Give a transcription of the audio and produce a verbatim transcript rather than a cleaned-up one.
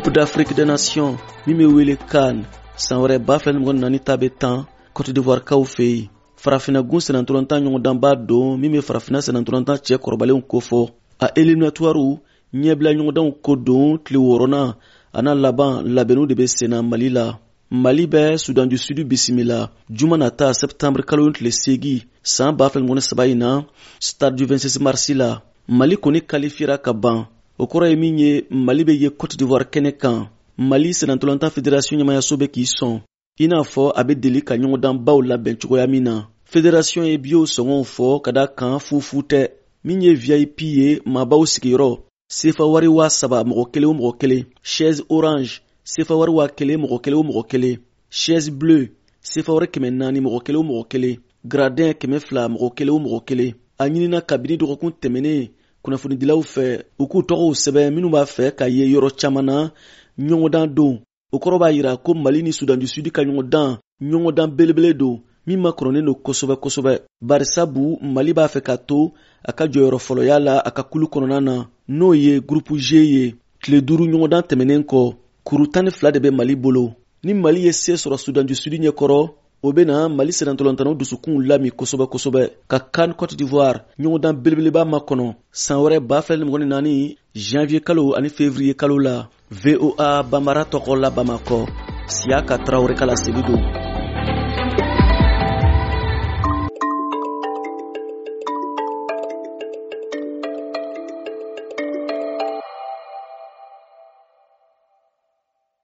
Coupe d'Afrique des Nations min bɛ wele CAN san wɛrɛ ba fila ni mugan ni naani ta bɛ tan Côte d'Ivoire kaw fɛ yen. Farafina gun senantolantan ɲɔgɔndan b'a don min bɛ farafina senantolantan cɛ kɔrɔbalenw kofɔ. A éliminatoires ɲɛbila ɲɔgɔndanw ko don tile wɔɔrɔnan a n'a laban labɛnniw de bɛ senna Mali la. Mali bɛ Sudan du Sud bisimila juma nata septembre kalo tile seegin san ba fila ni mugan ni saba in na stade du vingt-six mars la. Mali kɔni qualifiera ka ban. O kɔrɔ ye min ye Mali bɛ ye Côte d'Ivoire kɛnɛ kan. Mali senantolantan fédération ɲɛmayaso bɛ k'i sɔn i n'a fɔ a bɛ deli ka ɲɔgɔndan baw labɛn cogoya min na. Fédération ye bio sɔngɔw fɔ ka da kan fufu tɛ min ye V I P ye maabaw sigiyɔrɔ sefa wari waa saba mɔgɔ kelen o mɔgɔ kelen, chaise orange sefa wari waa kelen mɔgɔ kelen o mɔgɔ kelen, chaise bleue sefa wari kɛmɛ naani mɔgɔ kelen o mɔgɔ kelen, gradin kɛmɛ fila mɔgɔ kelen o mɔgɔ kelen. A ɲinina kabini dɔgɔkun tɛmɛnen kunnafonidilaw fɛ u k'u tɔgɔw sɛbɛn minnu b'a fɛ ka ye yɔrɔ caman na ɲɔgɔndan don. O kɔrɔ b'a yira ko Mali ni Sudan du Sud ka ɲɔgɔndan ɲɔgɔndan belebele don min ma kɔrɔnen don kosɛbɛ kosɛbɛ. Barisabu Mali b'a fɛ ka to a ka jɔyɔrɔ fɔlɔya la a ka kulu kɔnɔna na n'o ye groupe G ye. Tile duuru ɲɔgɔndan tɛmɛnen kɔ kuru tan ni fila de bɛ Mali bolo. Ni Mali ye se sɔrɔ Sudan du Sud ɲɛkɔrɔ o bɛna Mali senantolantanw dusukun lami kosɛbɛ kosɛbɛ ka CAN Côte d'Ivoire ɲɔgɔndan belebeleba makɔnɔ san wɛrɛ ba fila ni mugan ni naani janvier kalo ani février kalo la. V O A Bambara tɔgɔ la Bamakɔ Siaka Traoré Kala Segido.